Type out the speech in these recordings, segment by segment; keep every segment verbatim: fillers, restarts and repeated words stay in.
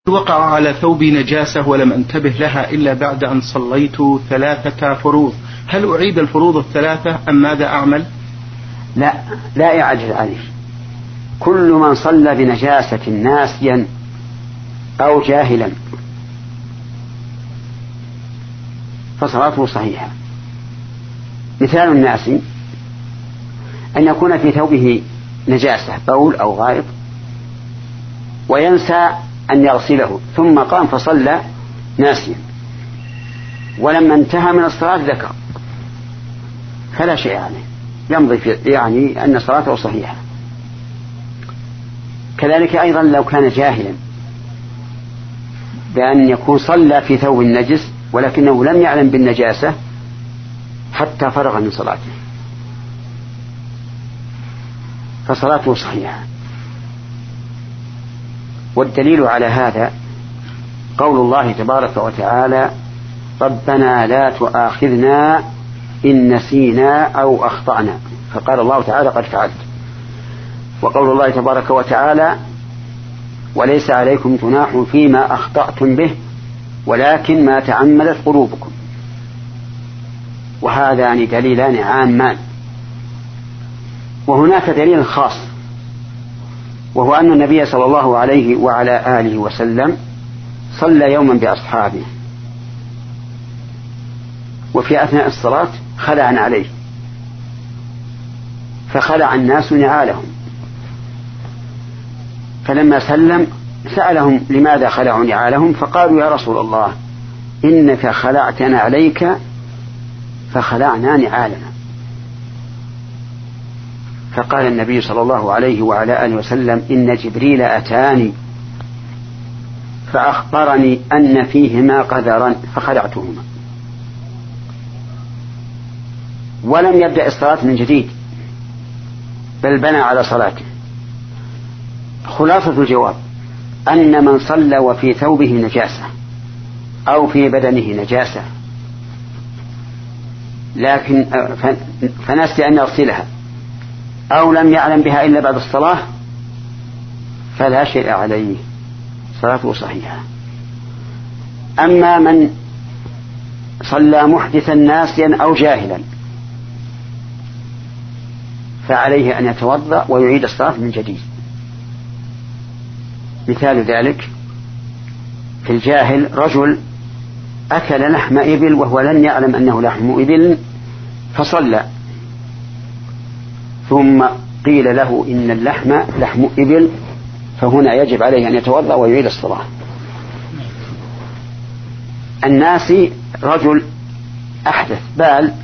وقع على ثوبي نجاسة ولم أنتبه لها إلا بعد أن صليت ثلاثة فروض، هل أعيد الفروض الثلاثة أم ماذا أعمل؟ لا لا إعادة عليه. كل من صلى بنجاسة ناسيا أو جاهلا فصلاته صحيحة. مثال الناس أن يكون في ثوبه نجاسة بول أو غائط وينسى أن يغسله ثم قام فصلى ناسيا، ولما انتهى من الصلاة ذكر فلا شيء عليه، يمضي في يعني أن صلاته صحيحة. كذلك أيضا لو كان جاهلا بأن يكون صلى في ثوب النجس ولكنه لم يعلم بالنجاسة حتى فرغ من صلاته فصلاته صحيحة. والدليل على هذا قول الله تبارك وتعالى: ربنا لا تؤاخذنا إن نسينا أو أخطأنا، فقال الله تعالى: قد فعلت. وقول الله تبارك وتعالى: وليس عليكم جناح فيما أخطأتم به ولكن ما تعمدت قلوبكم. وهذان دليلان عامان. وهناك دليل خاص، وهو أن النبي صلى الله عليه وعلى آله وسلم صلى يوما بأصحابه، وفي أثناء الصلاة خلع عليه فخلع الناس نعالهم، فلما سلم سألهم لماذا خلعوا نعالهم، فقالوا: يا رسول الله إنك خلعتنا عليك فخلعنا نعالنا. فقال النبي صلى الله عليه وعلى آله وسلم: إن جبريل أتاني فأخبرني أن فيهما قذرا فخلعتهما. ولم يبدأ الصلاة من جديد بل بنى على صلاته. خلاصة الجواب أن من صلى وفي ثوبه نجاسة أو في بدنه نجاسة لكن فنسي أن يغسلها أو لم يعلم بها إلا بعد الصلاة فلا شيء عليه، صلاته صحيحة. أما من صلى محدثا ناسيا أو جاهلا فعليه أن يتوضأ ويعيد الصلاة من جديد. مثال ذلك في الجاهل: رجل أكل لحم إبل وهو لم يعلم أنه لحم إبل فصلى، ثم قيل له إن اللحم لحم إبل، فهنا يجب عليه أن يتوضأ ويعيد الصلاة. الناسي: رجل أحدث بال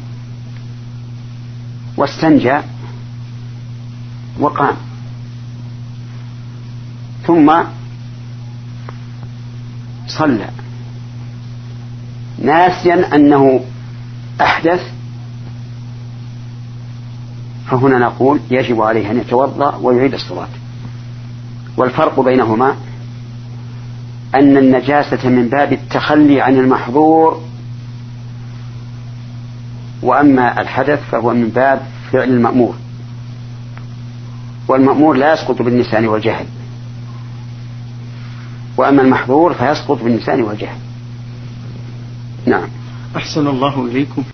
واستنجى وقام ثم صلى ناسيا أنه أحدث، فهنا نقول يجب عليه أن يتوضأ ويعيد الصلاة. والفرق بينهما أن النجاسة من باب التخلي عن المحظور، وأما الحدث فهو من باب فعل المأمور، والمأمور لا يسقط بالنسيان والجهل، وأما المحظور فيسقط بالنسيان والجهل. نعم. أحسن الله إليكم.